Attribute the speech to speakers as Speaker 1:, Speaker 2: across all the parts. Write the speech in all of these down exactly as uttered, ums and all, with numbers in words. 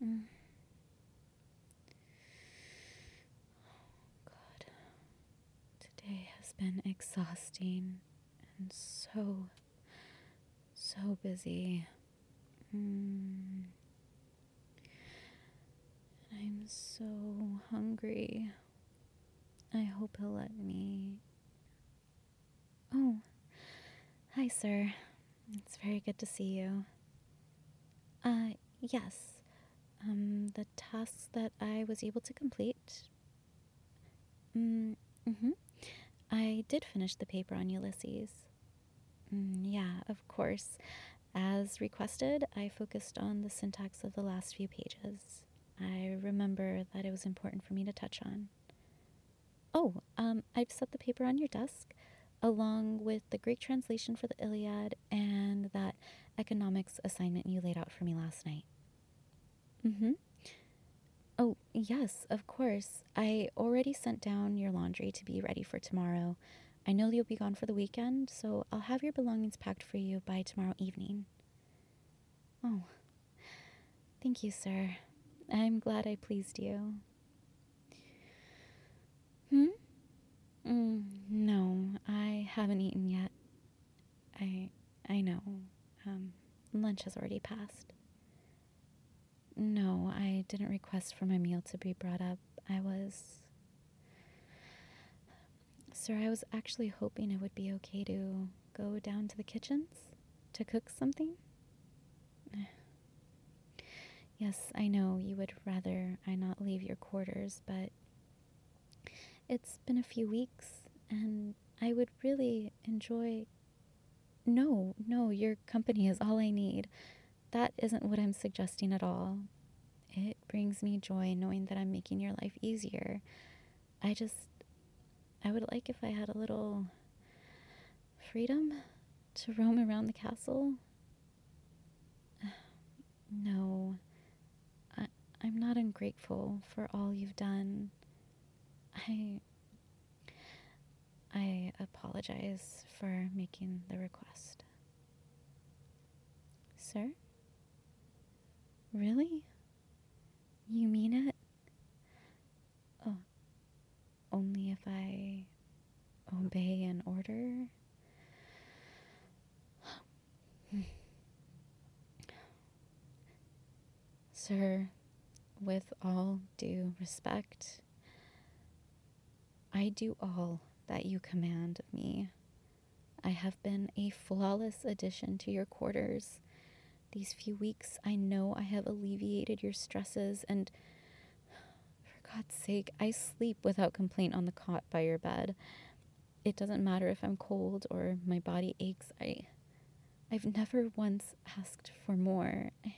Speaker 1: Mm. God. Today has been exhausting and so, so busy. Mm. I'm so hungry. I hope he'll let me. Oh, hi, sir. It's very good to see you. Uh, yes. Um, the tasks that I was able to complete. Mm, mm-hmm. I did finish the paper on Ulysses. Mm, yeah, of course. As requested, I focused on the syntax of the last few pages. I remember that it was important for me to touch on. Oh, um, I've set the paper on your desk, along with the Greek translation for the Iliad and that economics assignment you laid out for me last night. Mm-hmm. Oh, yes, of course. I already sent down your laundry to be ready for tomorrow. I know you'll be gone for the weekend, so I'll have your belongings packed for you by tomorrow evening. Oh, thank you, sir. I'm glad I pleased you. Hmm? Mm, no, I haven't eaten yet. I I know. Um, lunch has already passed. No, I didn't request for my meal to be brought up. I was... Sir, I was actually hoping it would be okay to go down to the kitchens to cook something. Yes, I know you would rather I not leave your quarters, but it's been a few weeks, and I would really enjoy... No, no, your company is all I need. That isn't what I'm suggesting at all. It brings me joy knowing that I'm making your life easier. I just... I would like if I had a little freedom to roam around the castle. No, I, I'm not ungrateful for all you've done. I... I apologize for making the request. Sir? Really? You mean it? Oh, only if I obey an order? Sir, with all due respect, I do all that you command of me. I have been a flawless addition to your quarters. These few weeks, I know I have alleviated your stresses, and for God's sake, I sleep without complaint on the cot by your bed. It doesn't matter if I'm cold or my body aches. I, I've never once asked for more. I,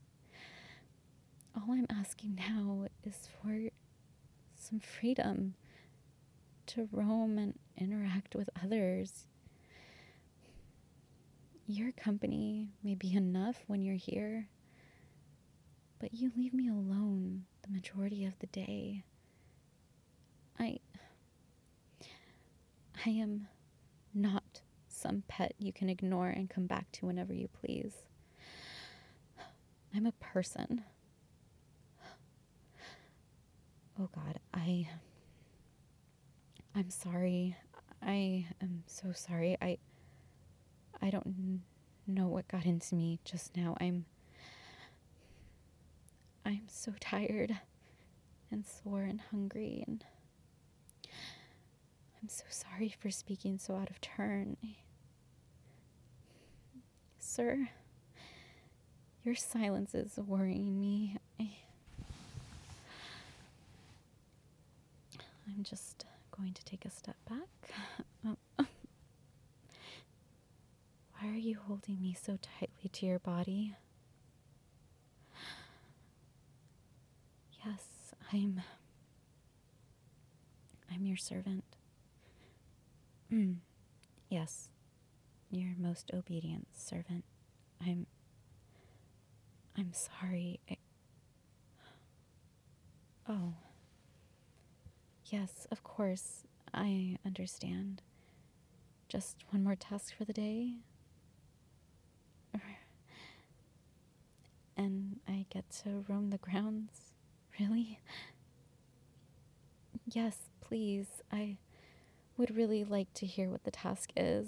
Speaker 1: all I'm asking now is for some freedom to roam and interact with others. Your company may be enough when you're here, but you leave me alone the majority of the day. I... I am not some pet you can ignore and come back to whenever you please. I'm a person. Oh God, I... I'm sorry. I am so sorry. I... I don't n- know what got into me just now. I'm... I'm so tired and sore and hungry, and I'm so sorry for speaking so out of turn. Sir, your silence is worrying me. I, I'm just going to take a step back. Oh. Why are you holding me so tightly to your body? Yes, I'm... I'm your servant. Mm. Yes, your most obedient servant. I'm... I'm sorry. I... Oh. Yes, of course. I understand. Just one more task for the day? And I get to roam the grounds? Really? Yes, please. I would really like to hear what the task is.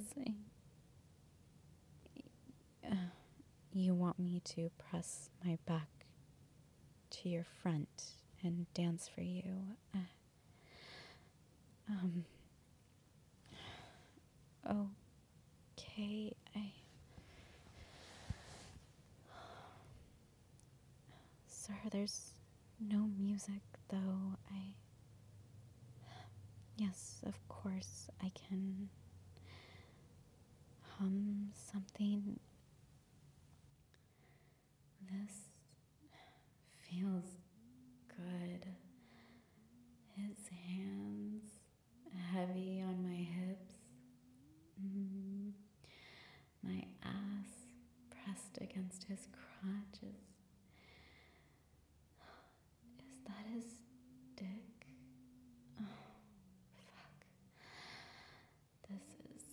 Speaker 1: Uh, you want me to press my back to your front and dance for you? Uh, um. Okay, I. Sir, there's no music, though. I. Yes, of course, I can hum something. This feels good. His hands heavy on my hips. Mm, my ass pressed against his crotches. Is that his dick? Oh, fuck. This is...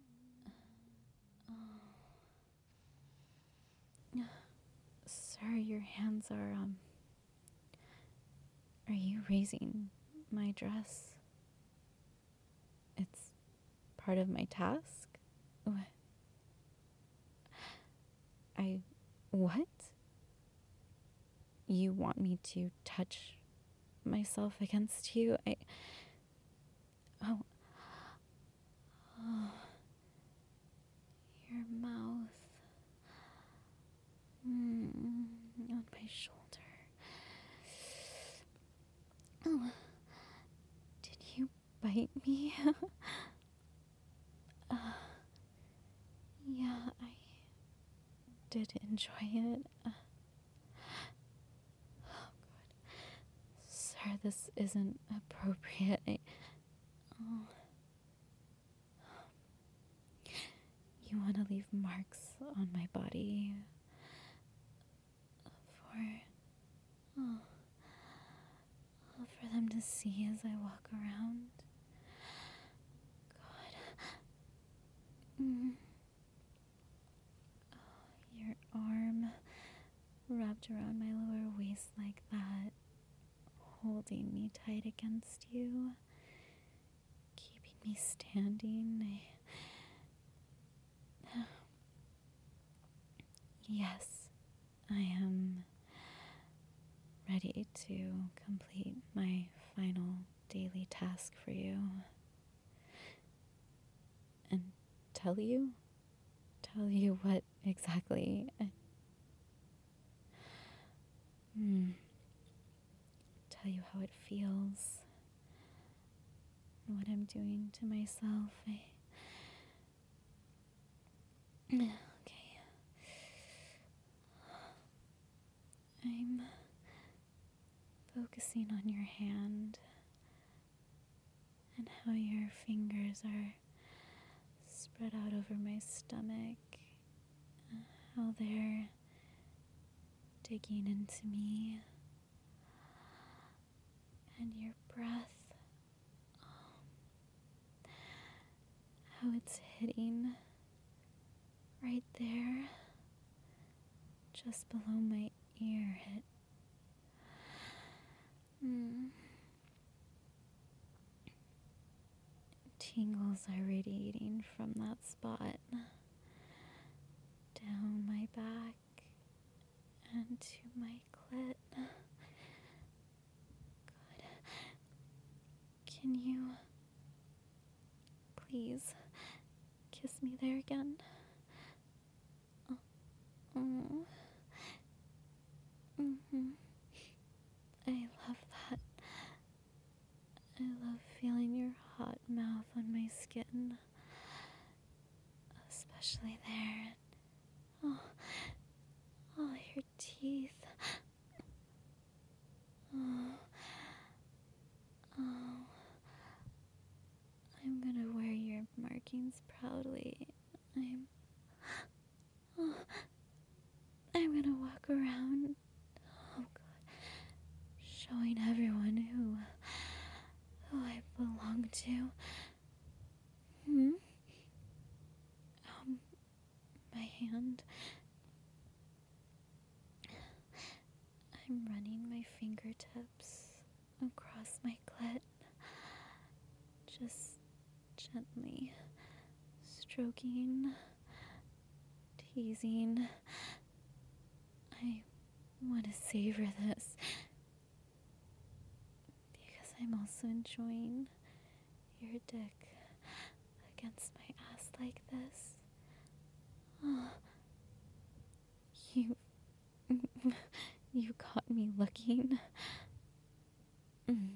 Speaker 1: Oh. Sir, your hands are, um... Are you raising my dress? It's part of my task? What? I... What? You want me to touch myself against you? I... Oh. Oh. Your mouth. Mm, on my shoulder. Oh. Did you bite me? uh, yeah, I did enjoy it. Uh, oh, God. Sir, this isn't appropriate. I, oh. You want to leave marks on my body for, oh, for them to see as I walk around. God. Mm. Oh, your arm wrapped around my lower waist like that, holding me tight against you, keeping me standing. I... Yes, I am ready to complete my final daily task for you. And tell you? Tell you what exactly? I, hmm. Tell you how it feels. What I'm doing to myself. I, okay. I'm focusing on your hand and how your fingers are spread out over my stomach, how they're digging into me, and your breath, um, how it's hitting right there, just below my ear. It, mm, tingles are radiating from that spot down my back and to my clit. Good. Can you please kiss me there again? Oh. Oh. Mm-hmm. I love that. I love feeling your hot mouth on my skin, especially there. Oh, oh, your teeth. Oh, oh. I'm gonna wear your markings proudly. I'm, oh, I'm gonna walk around. Oh God, showing everyone who, who I belong to. Hmm. Um, my hand. fingertips across my clit, just gently stroking, teasing. I want to savor this because I'm also enjoying your dick against my ass like this. Oh, you, you caught me looking. Mm.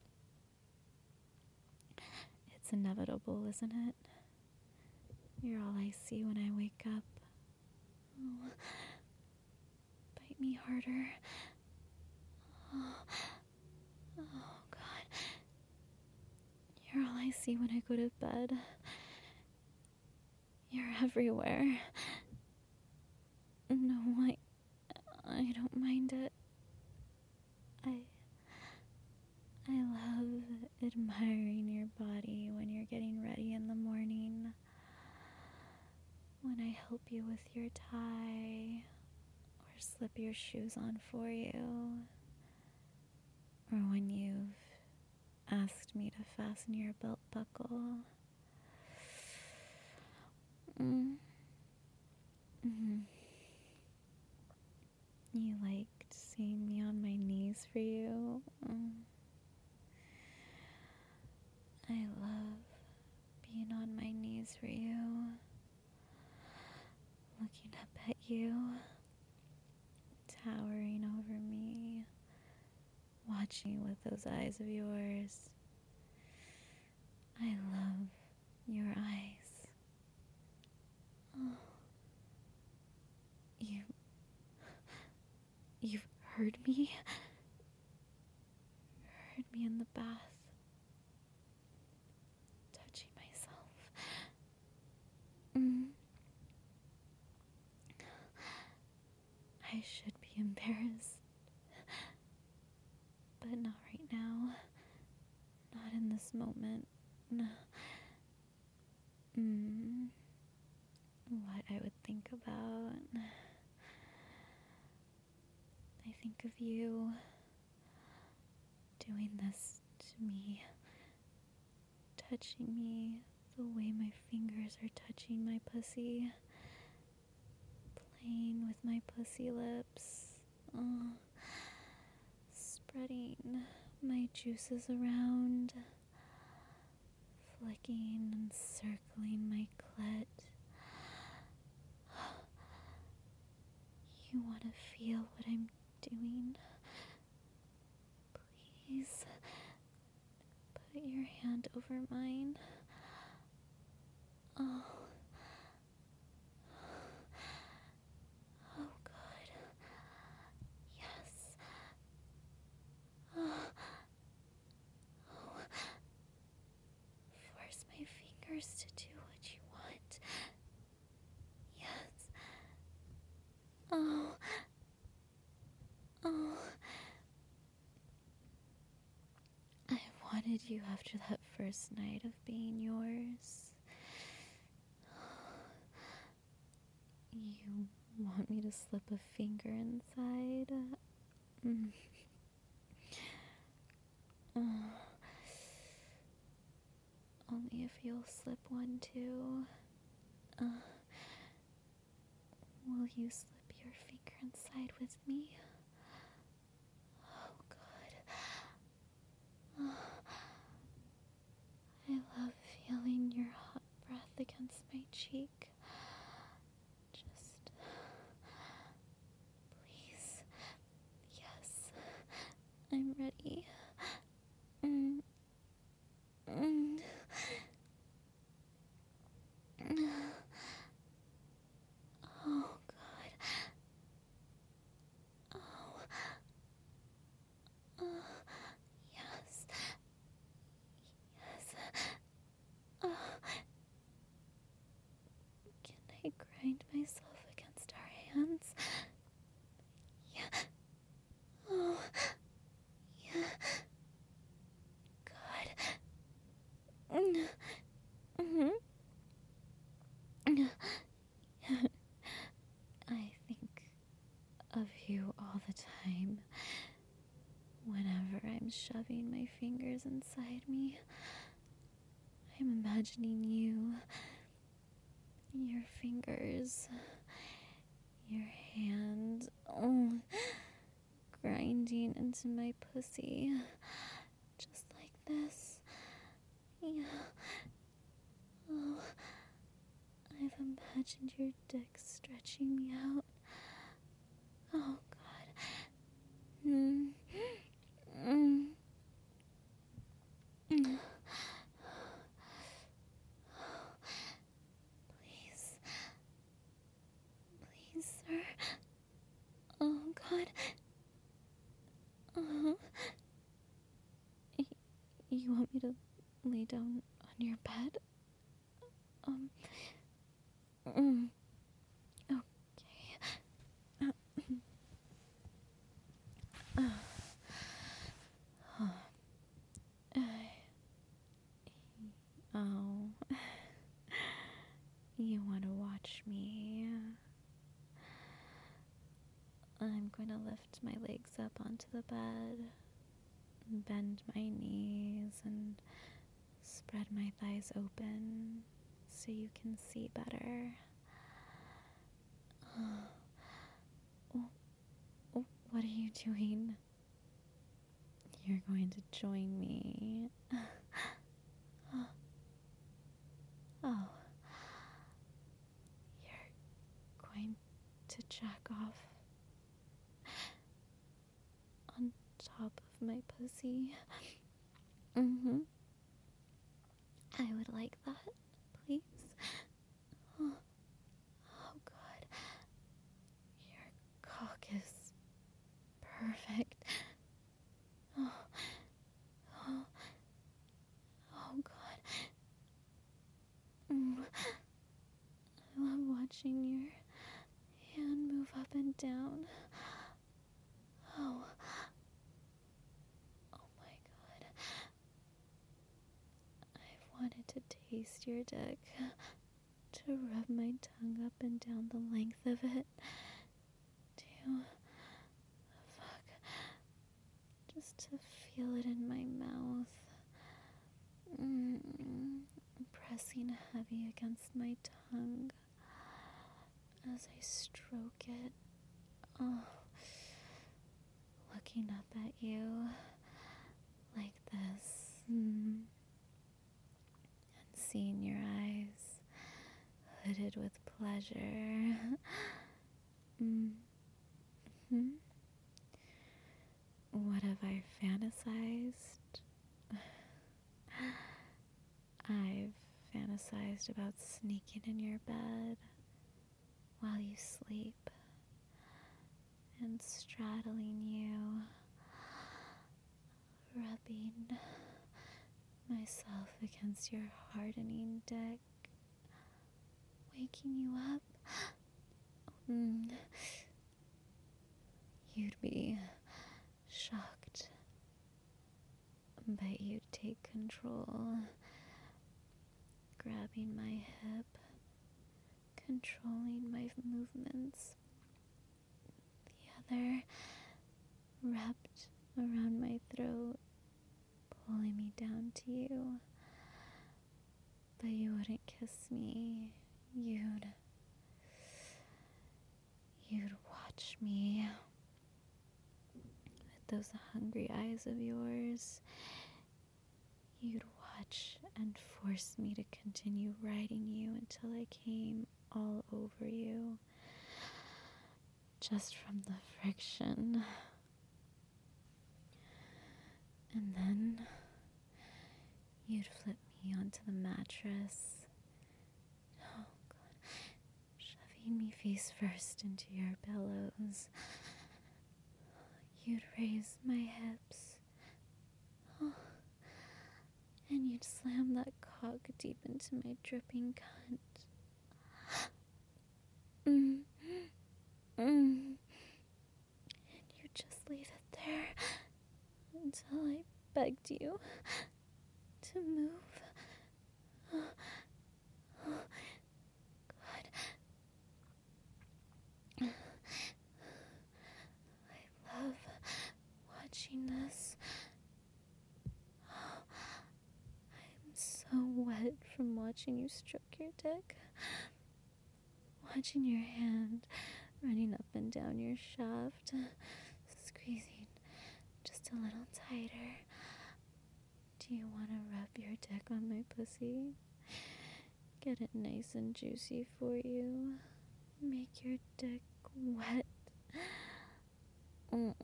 Speaker 1: It's inevitable, isn't it? You're all I see when I wake up. Oh, bite me harder. Oh, oh God. You're all I see when I go to bed. You're everywhere. No, I, I don't mind it. I, I love admiring your body when you're getting ready in the morning. When I help you with your tie, or slip your shoes on for you, or when you've asked me to fasten your belt buckle. Mm. Mm. You liked seeing me on my knees for you. Mm. I love being on my knees for you, looking up at you, towering over me, watching with those eyes of yours. I love your eyes. Oh. You... You've heard me? Heard me in the bath, touching myself. Mm. I should be embarrassed, but not right now. Not in this moment. No. Mm. What I would think about. I think of you doing this to me, touching me the way my fingers are touching my pussy, playing with my pussy lips, oh, spreading my juices around, flicking and circling my clit. You want to feel what I'm doing? Please put your hand over mine. Oh. Oh, good. Yes. Oh. Oh. Force my fingers to do what you want. Yes. Oh. Oh. I wanted you after that first night of being yours. You want me to slip a finger inside? Mm. Oh. Only if you'll slip one too. Uh, will you slip your finger inside with me? Oh, good. Oh. I love feeling your hot breath against my cheek. Just... please. Yes. I'm ready. Mm. Mm. Oh, God. Oh. Oh. Yes. Yes. Oh. Can I grind myself against our hands? Yeah. Oh. Yeah. and shoving my fingers inside me. I'm imagining you, your fingers, your hand, oh, grinding into my pussy, just like this. Yeah. Oh, I've imagined your dick stretching me out. Oh, God. Mm. Mm. Mm. Please. Please, sir. Oh, God. Uh-huh. Y- you want me to lay down on your bed? Um. Mm. Okay. Uh, uh, uh, oh. You want to watch me? I'm going to lift my legs up onto the bed, bend my knees, and spread my thighs open so you can see better. Oh, oh, what are you doing? You're going to join me. Oh, you're going to jack off on top of my pussy. Mm-hmm. I would like that, please. Oh, oh God. Your cock is perfect. Oh, oh, oh God. Mm. I love watching your hand move up and down. Oh. Oh my God. I've wanted to taste your dick, to rub my tongue up and down the length of it, to fuck, just to feel it in my mouth, mm, pressing heavy against my tongue as I stroke it. Oh, looking up at you like this, mm, and seeing your eyes hooded with pleasure. Mm-hmm. What have I fantasized? I've fantasized about sneaking in your bed while you sleep and straddling you, rubbing myself against your hardening dick, waking you up. Mm. You'd be shocked, but you'd take control, grabbing my hip, controlling my movements, the other wrapped around my throat, pulling me down to you. But you wouldn't kiss me. You'd you'd watch me with those hungry eyes of yours. You'd watch and force me to continue riding you until I came all over you, just from the friction. And then you'd flip me onto the mattress. Oh God, shoving me face first into your pillows. You'd raise my hips. Oh, and you'd slam that cock deep into my dripping cunt. Mm. Mm. And you'd just leave it there until I begged you to move. Oh, oh, God. I love watching this. from watching you stroke your dick. Watching your hand running up and down your shaft, squeezing just a little tighter. Do you want to rub your dick on my pussy? Get it nice and juicy for you. Make your dick wet. Mm.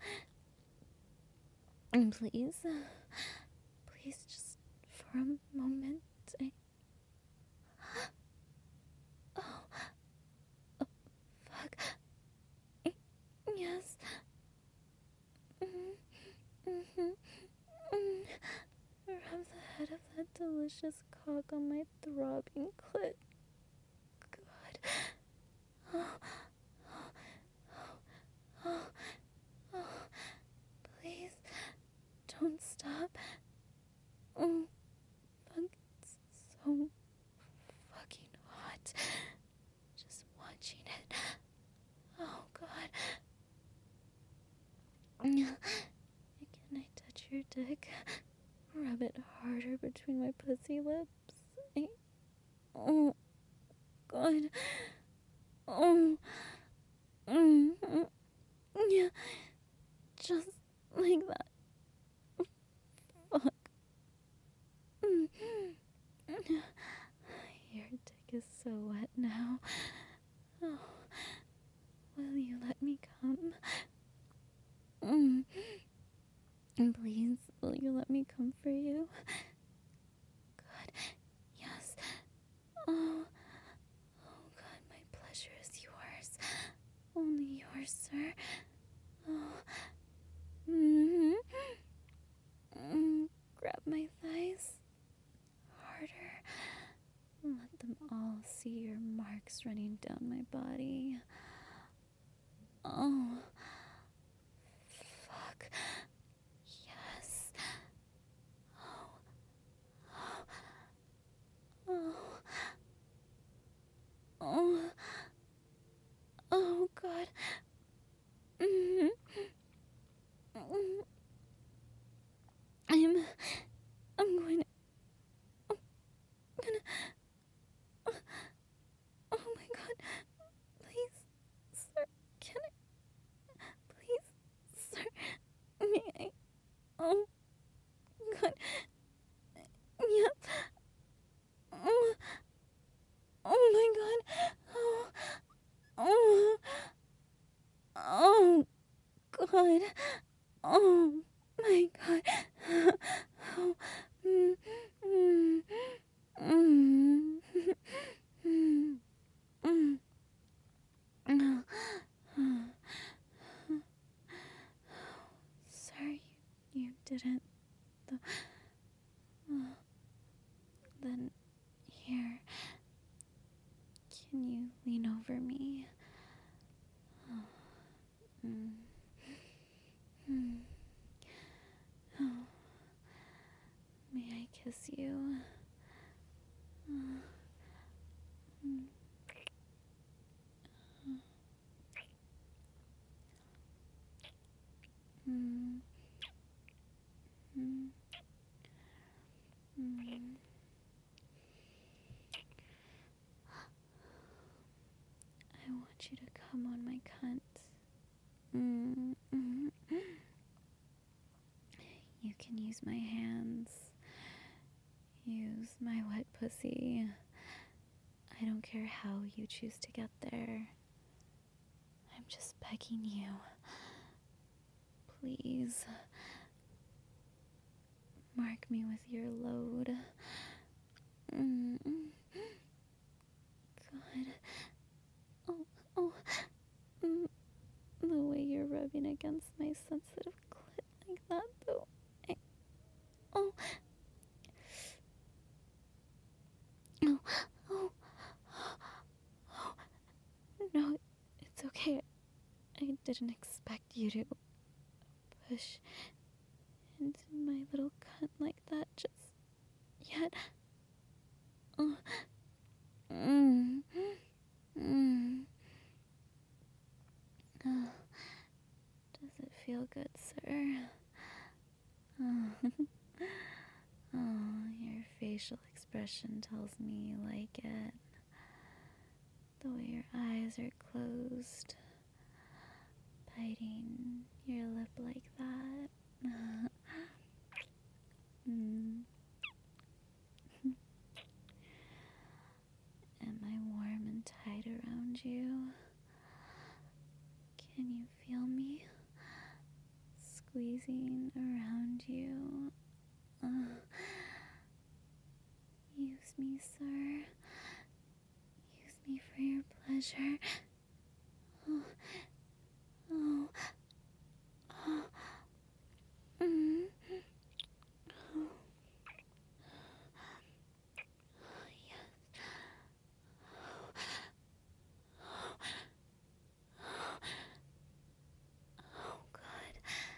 Speaker 1: And please, please just for a moment, I... Oh, oh, fuck. Yes. Mm-hmm. Mm-hmm. Mm. Rub the head of that delicious cock on my throbbing clit. God. Oh, oh, oh, oh. Please, don't stop. Mm. Fuck, it's so fucking hot. Just watching it. Oh, God. Can I touch your dick? Rub it harder between my pussy lips. I... Oh, God. Oh. Mm-hmm. Yeah. Just like that. Fuck. Mm-hmm. Your dick is so wet now. Oh. Will you let me come? Mm. And please, will you let me come for you? God, yes. Oh, oh God, my pleasure is yours. Only yours, sir. Oh, mm-hmm. Mm, grab my thighs. Harder. Let them all see your marks running down my body. Oh, fuck. Yes. Oh. Oh. Oh. Oh, God. Mm-hmm. I'm... I'm going to... I'm gonna... Oh, my God. Please, sir. Can I... Please, sir. May I... Oh, God. Yep. Oh, oh my God. Oh, oh, oh, God. Oh, my God. Oh, mm, mm, mm, mm, mm, mm. Sorry, you, you didn't. The, oh, then, here. Can you lean over me? Oh, mm, mm. Oh, may I kiss you? Oh, mm, mm, mm, mm. I want you to come on my cunt. Mm, mm, mm. You can use my hands. Use my wet pussy. I don't care how you choose to get there. I'm just begging you. Please. Mark me with your load. Mm. God. Oh, oh. Mm. The way you're rubbing against my sensitive clit like that, though. I... Oh. Oh. Oh. Oh. No, it's okay. I didn't expect you to push into my little cunt like that just yet. Oh. Mm. Mm. Oh. Does it feel good, sir? Oh. Oh, your face facial expression tells me you like it. The way your eyes are closed, biting your lip like that. mm. Am I warm and tight around you? Can you feel me squeezing around you? Uh, use me, sir. Use me for your pleasure. Oh, oh, oh. Mm. Oh. Oh, yes. Oh. Oh. Oh. Oh, God.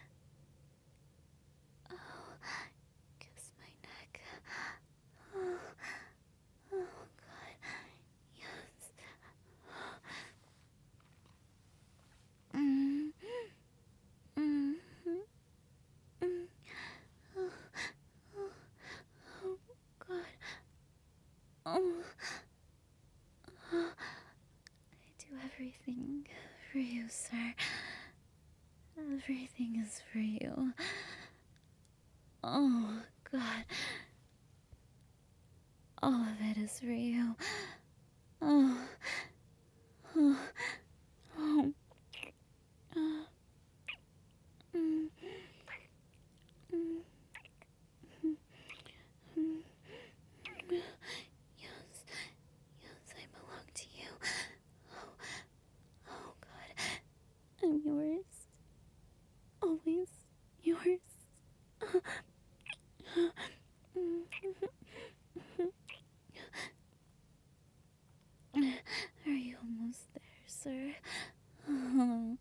Speaker 1: Oh, kiss my neck. Oh, oh, God. Yes. Mm. Mm. Mm. Oh, oh, oh, God. Oh, oh. I do everything for you, sir. Everything is for you. Oh, God. All of it is for you. Oh, oh, oh, oh. Mm, mm, mm, mm. Yes, yes, I belong to you. Oh, oh, God. I'm yours. Always yours. Are you almost there, sir? Oh.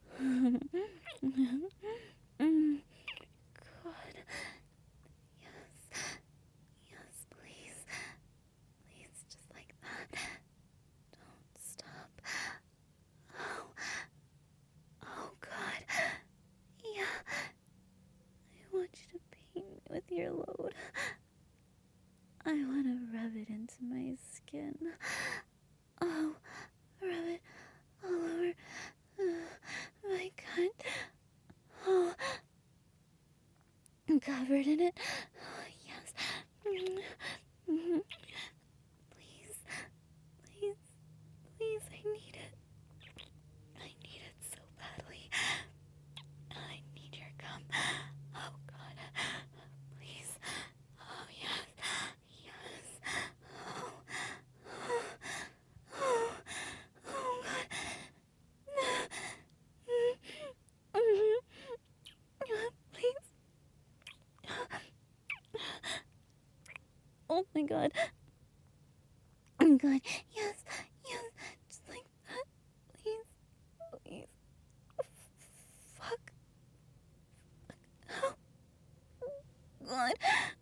Speaker 1: Mm. God. Yes. Yes, please. Please, just like that. Don't stop. Oh. Oh, God. Yeah. I want you to paint me with your load. I want to rub it into my skin. Oh, rub it all over uh, my gut. Oh, I'm covered in it. Oh, yes. Mm-hmm. Please, please, please, I need it. I need it so badly. I need your gum. Oh, God. Please. Oh, yes. Yes. Oh. Oh. Oh. Oh, God. Please. Oh, my God. Oh, God. Yes. Yes. Just like that. Please. Please. Fuck. Oh, God.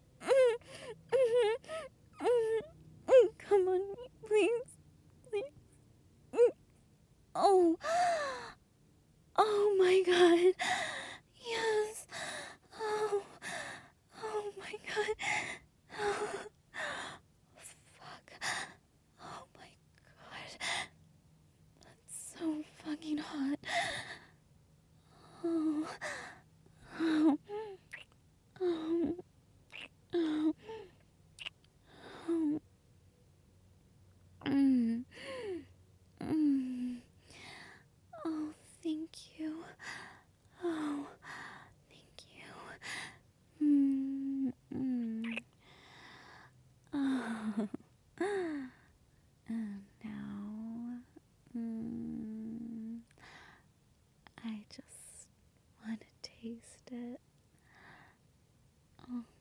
Speaker 1: Come on me, please. Please. Oh. Oh, my God. Yes. Oh. Oh, my God. Oh. Fuck. Oh, my God. That's so fucking hot. Oh. Oh. Oh. Oh. Oh. Mm. Mm. Oh, thank you. Oh, thank you. Mm. Mm. Oh. And now, mm, I just want to taste it. Oh.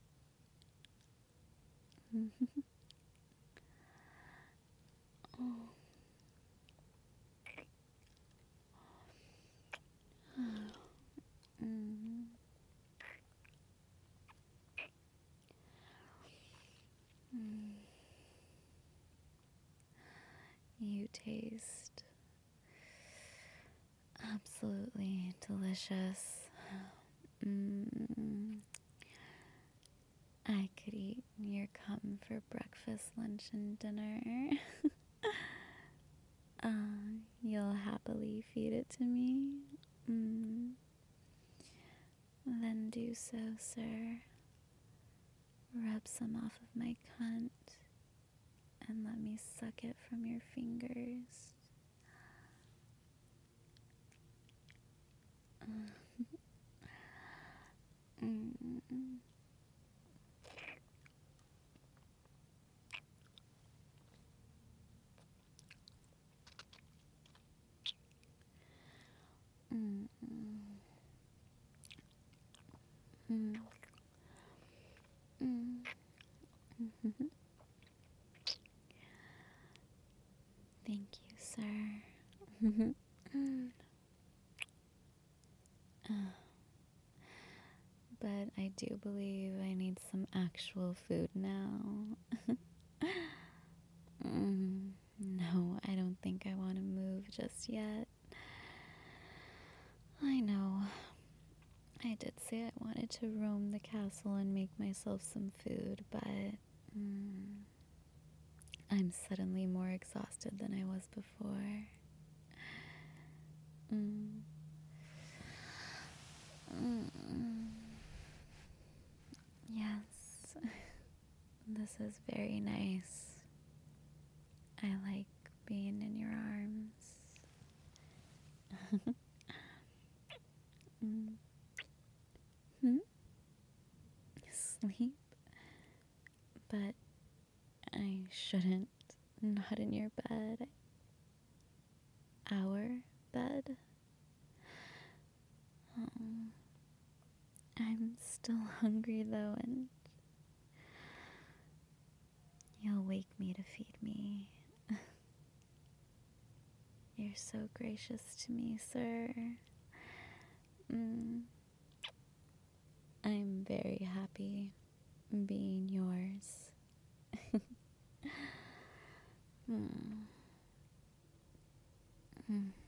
Speaker 1: Oh. Mm. Mm. You taste absolutely delicious. Mm. I could eat your cum for breakfast, lunch, and dinner, uh, you'll happily feed it to me. Mm. Then do so, sir. Rub some off of my cunt and let me suck it from your fingers. Mm. Mm. Mm. Mm. Thank you, sir. But I do believe I need some actual food now. mm, no, I don't think I want to move just yet. I know. I did say I wanted to roam the castle and make myself some food, but mm, I'm suddenly more exhausted than I was before. Mm. Mm. Yes, this is very nice. I like being in your arms. mm. Hmm? Sleep? But I shouldn't. Not in your bed. Our bed? Oh. I'm still hungry though, and you'll wake me to feed me. You're so gracious to me, sir. Mm. I'm very happy being yours. mm. Mm.